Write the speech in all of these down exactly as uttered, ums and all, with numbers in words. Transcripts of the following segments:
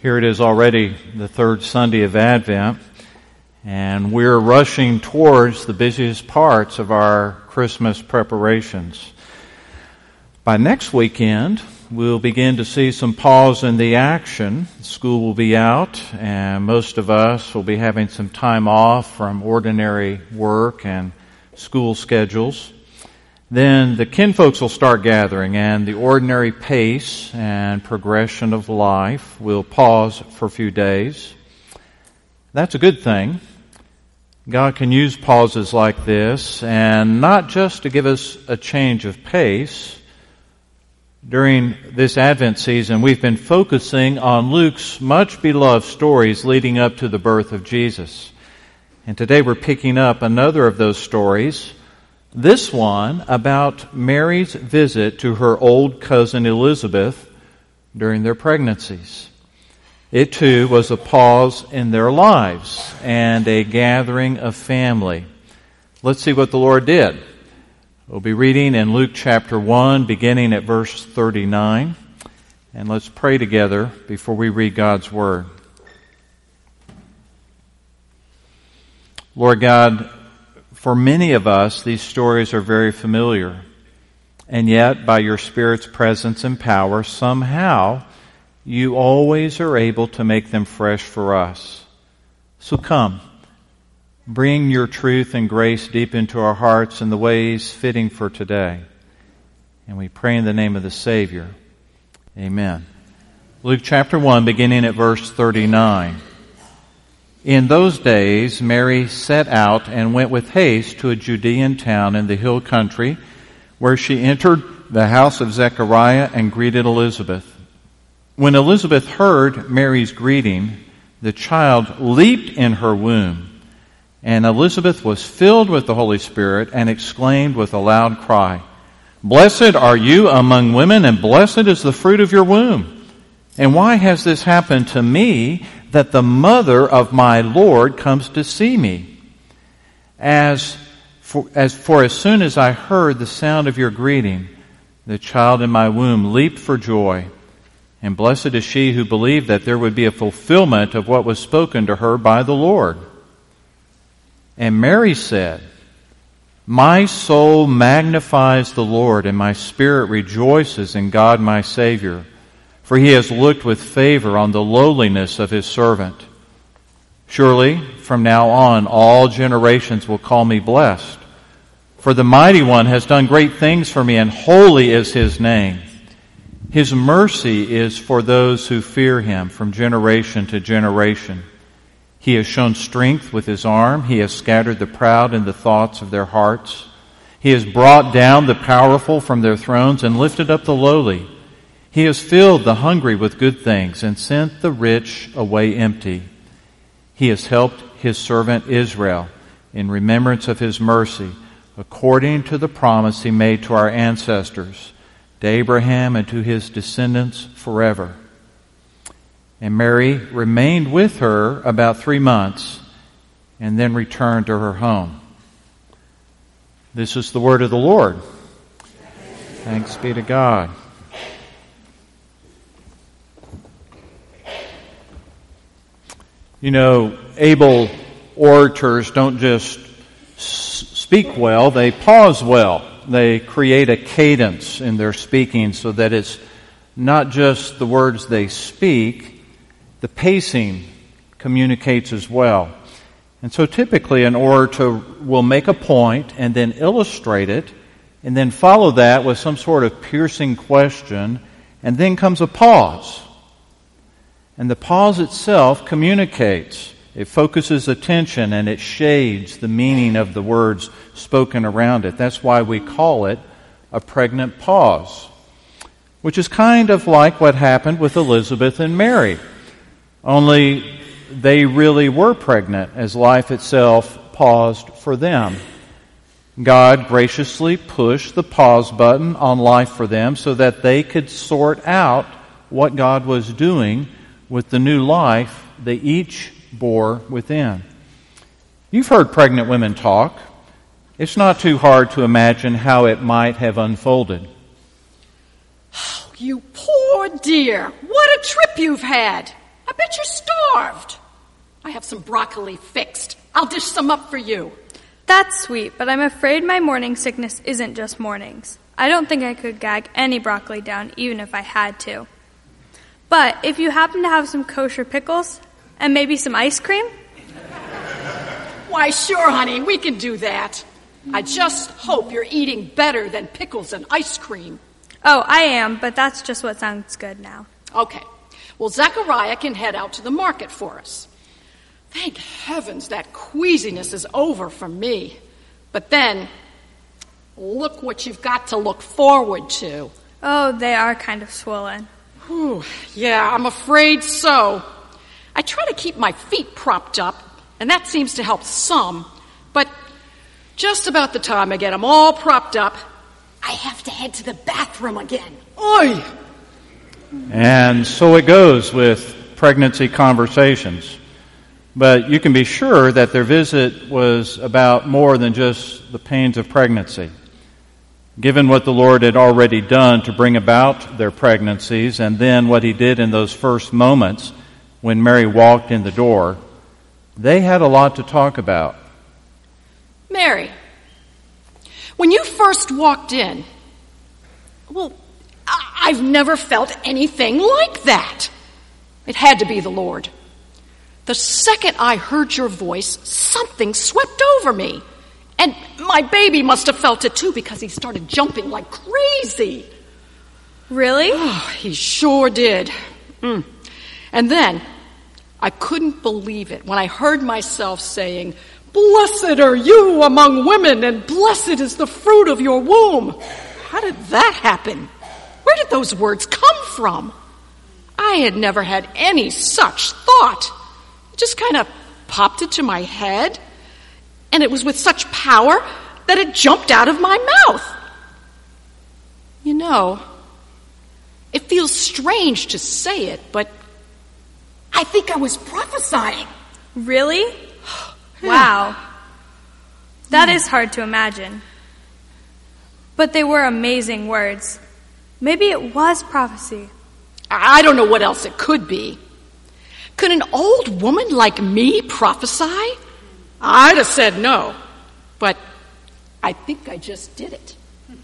Here it is already the third Sunday of Advent, and we're rushing towards the busiest parts of our Christmas preparations. By next weekend, we'll begin to see some pause in the action. School will be out, and most of us will be having some time off from ordinary work and school schedules. Then the kinfolks will start gathering, and the ordinary pace and progression of life will pause for a few days. That's a good thing. God can use pauses like this, and not just to give us a change of pace. During this Advent season, we've been focusing on Luke's much beloved stories leading up to the birth of Jesus. And today we're picking up another of those stories, this one about Mary's visit to her old cousin Elizabeth during their pregnancies. It too was a pause in their lives and a gathering of family. Let's see what the Lord did. We'll be reading in Luke chapter one, beginning at verse thirty-nine. And let's pray together before we read God's Word. Lord God, for many of us, these stories are very familiar. And yet, by your Spirit's presence and power, somehow you always are able to make them fresh for us. So come, bring your truth and grace deep into our hearts in the ways fitting for today. And we pray in the name of the Savior. Amen. Luke chapter one, beginning at verse thirty-nine. In those days, Mary set out and went with haste to a Judean town in the hill country, where she entered the house of Zechariah and greeted Elizabeth. When Elizabeth heard Mary's greeting, the child leaped in her womb, and Elizabeth was filled with the Holy Spirit and exclaimed with a loud cry, "Blessed are you among women, and blessed is the fruit of your womb. And why has this happened to me, that the mother of my Lord comes to see me? As for, as for as soon as I heard the sound of your greeting, the child in my womb leaped for joy. And blessed is she who believed that there would be a fulfillment of what was spoken to her by the Lord." And Mary said, "My soul magnifies the Lord, and my spirit rejoices in God my Savior, for he has looked with favor on the lowliness of his servant. Surely, from now on, all generations will call me blessed. For the Mighty One has done great things for me, and holy is his name. His mercy is for those who fear him from generation to generation. He has shown strength with his arm. He has scattered the proud in the thoughts of their hearts. He has brought down the powerful from their thrones and lifted up the lowly. He has filled the hungry with good things and sent the rich away empty. He has helped his servant Israel in remembrance of his mercy, according to the promise he made to our ancestors, to Abraham and to his descendants forever." And Mary remained with her about three months and then returned to her home. This is the word of the Lord. Thanks be to God. You know, able orators don't just speak well, they pause well. They create a cadence in their speaking so that it's not just the words they speak, the pacing communicates as well. And so typically an orator will make a point and then illustrate it, and then follow that with some sort of piercing question, and then comes a pause. And the pause itself communicates. It focuses attention and it shades the meaning of the words spoken around it. That's why we call it a pregnant pause, which is kind of like what happened with Elizabeth and Mary. Only they really were pregnant as life itself paused for them. God graciously pushed the pause button on life for them so that they could sort out what God was doing with the new life they each bore within. You've heard pregnant women talk. It's not too hard to imagine how it might have unfolded. Oh, you poor dear. What a trip you've had. I bet you're starved. I have some broccoli fixed. I'll dish some up for you. That's sweet, but I'm afraid my morning sickness isn't just mornings. I don't think I could gag any broccoli down, even if I had to. But if you happen to have some kosher pickles and maybe some ice cream? Why, sure, honey, we can do that. I just hope you're eating better than pickles and ice cream. Oh, I am, but that's just what sounds good now. Okay. Well, Zechariah can head out to the market for us. Thank heavens that queasiness is over for me. But then, look what you've got to look forward to. Oh, they are kind of swollen. Whew, yeah, I'm afraid so. I try to keep my feet propped up, and that seems to help some. But just about the time I get them all propped up, I have to head to the bathroom again. Oy! And so it goes with pregnancy conversations. But you can be sure that their visit was about more than just the pains of pregnancy. Given what the Lord had already done to bring about their pregnancies, and then what he did in those first moments when Mary walked in the door, they had a lot to talk about. Mary, when you first walked in, well, I- I've never felt anything like that. It had to be the Lord. The second I heard your voice, something swept over me. And my baby must have felt it too, because he started jumping like crazy. Really? Oh, he sure did. Mm. And then I couldn't believe it when I heard myself saying, "Blessed are you among women, and blessed is the fruit of your womb." How did that happen? Where did those words come from? I had never had any such thought. It just kind of popped into my head, and it was with such power that it jumped out of my mouth. You know, it feels strange to say it, but I think I was prophesying. Really? Wow. That is hard to imagine. But they were amazing words. Maybe it was prophecy. I don't know what else it could be. Could an old woman like me prophesy? I'd have said no, but I think I just did it.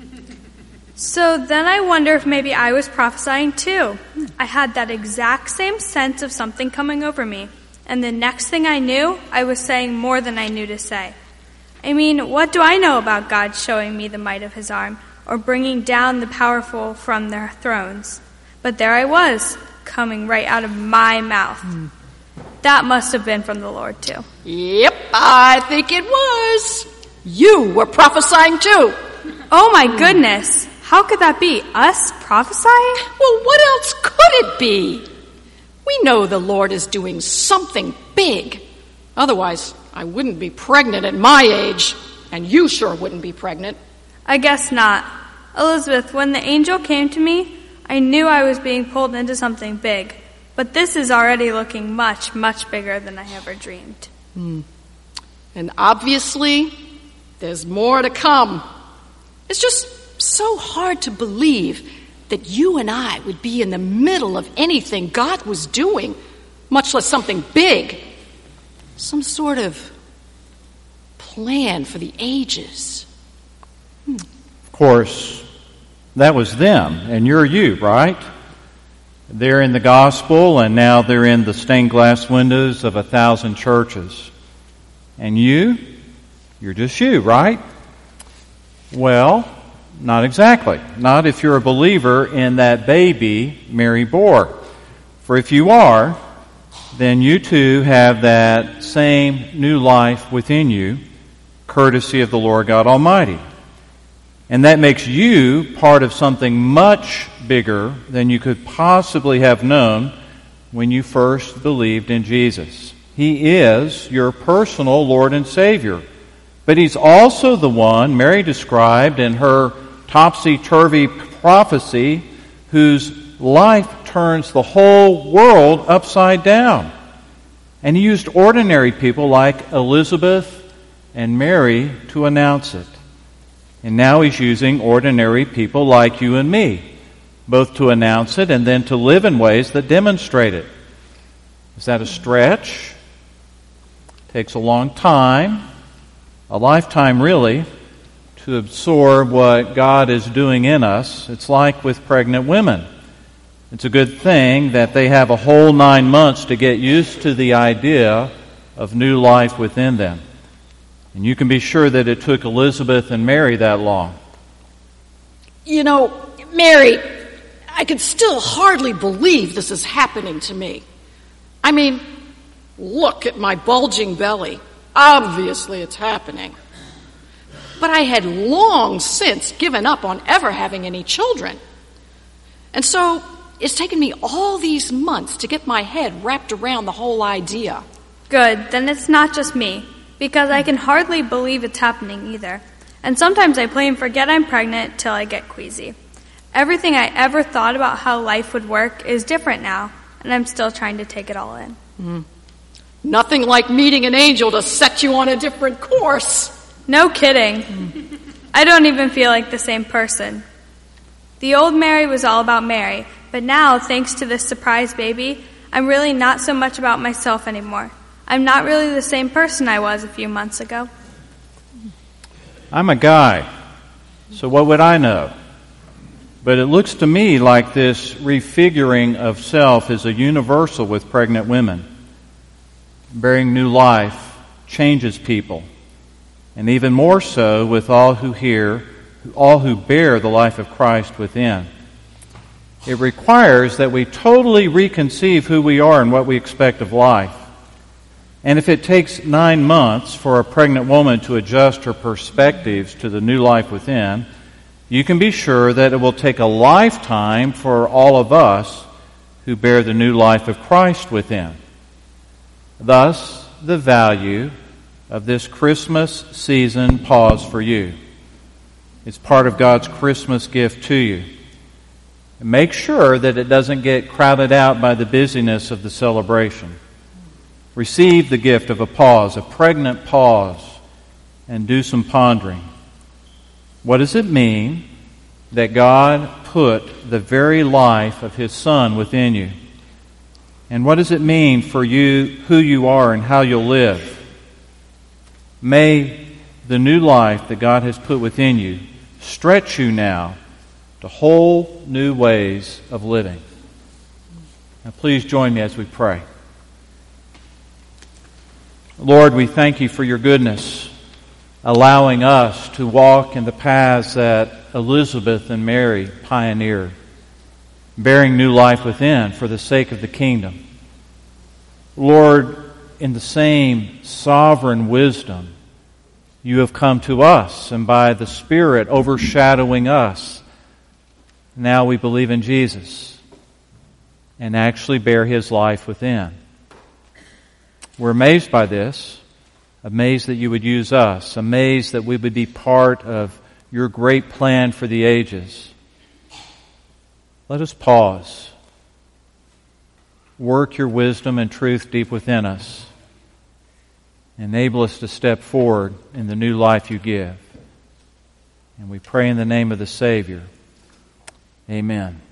So then I wonder if maybe I was prophesying too. I had that exact same sense of something coming over me. And the next thing I knew, I was saying more than I knew to say. I mean, what do I know about God showing me the might of his arm, or bringing down the powerful from their thrones? But there I was, coming right out of my mouth. Mm. That must have been from the Lord too. Yep, I think it was. You were prophesying too. Oh my goodness. How could that be? Us prophesying? Well, what else could it be? We know the Lord is doing something big. Otherwise, I wouldn't be pregnant at my age, and you sure wouldn't be pregnant. I guess not. Elizabeth, when the angel came to me, I knew I was being pulled into something big. But this is already looking much, much bigger than I ever dreamed. Hmm. And obviously, there's more to come. It's just so hard to believe that you and I would be in the middle of anything God was doing, much less something big. Some sort of plan for the ages. Hmm. Of course, that was them, and you're you, right? They're in the gospel, and now they're in the stained glass windows of a thousand churches. And you? You're just you, right? Well, not exactly. Not if you're a believer in that baby Mary bore. For if you are, then you too have that same new life within you, courtesy of the Lord God Almighty. And that makes you part of something much bigger than you could possibly have known when you first believed in Jesus. He is your personal Lord and Savior. But He's also the one Mary described in her topsy-turvy prophecy whose life turns the whole world upside down. And He used ordinary people like Elizabeth and Mary to announce it. And now He's using ordinary people like you and me, both to announce it and then to live in ways that demonstrate it. Is that a stretch? Takes a long time, a lifetime really, to absorb what God is doing in us. It's like with pregnant women. It's a good thing that they have a whole nine months to get used to the idea of new life within them. And you can be sure that it took Elizabeth and Mary that long. You know, Mary, I can still hardly believe this is happening to me. I mean, look at my bulging belly. Obviously it's happening. But I had long since given up on ever having any children. And so it's taken me all these months to get my head wrapped around the whole idea. Good, then it's not just me, because I can hardly believe it's happening either. And sometimes I plain forget I'm pregnant till I get queasy. Everything I ever thought about how life would work is different now, and I'm still trying to take it all in. Mm. Nothing like meeting an angel to set you on a different course. No kidding. Mm. I don't even feel like the same person. The old Mary was all about Mary, but now, thanks to this surprise baby, I'm really not so much about myself anymore. I'm not really the same person I was a few months ago. I'm a guy, so what would I know? But it looks to me like this refiguring of self is a universal with pregnant women. Bearing new life changes people, and even more so with all who hear, all who bear the life of Christ within. It requires that we totally reconceive who we are and what we expect of life. And if it takes nine months for a pregnant woman to adjust her perspectives to the new life within, you can be sure that it will take a lifetime for all of us who bear the new life of Christ within. Thus, the value of this Christmas season pause for you. It's part of God's Christmas gift to you. And make sure that it doesn't get crowded out by the busyness of the celebration. Receive the gift of a pause, a pregnant pause, and do some pondering. What does it mean that God put the very life of His Son within you? And what does it mean for you, who you are and how you'll live? May the new life that God has put within you stretch you now to whole new ways of living. Now please join me as we pray. Lord, we thank You for Your goodness, allowing us to walk in the paths that Elizabeth and Mary pioneered, bearing new life within for the sake of the kingdom. Lord, in the same sovereign wisdom, You have come to us, and by the Spirit overshadowing us, now we believe in Jesus and actually bear His life within. We're amazed by this, amazed that You would use us, amazed that we would be part of Your great plan for the ages. Let us pause. Work Your wisdom and truth deep within us. Enable us to step forward in the new life You give. And we pray in the name of the Savior. Amen.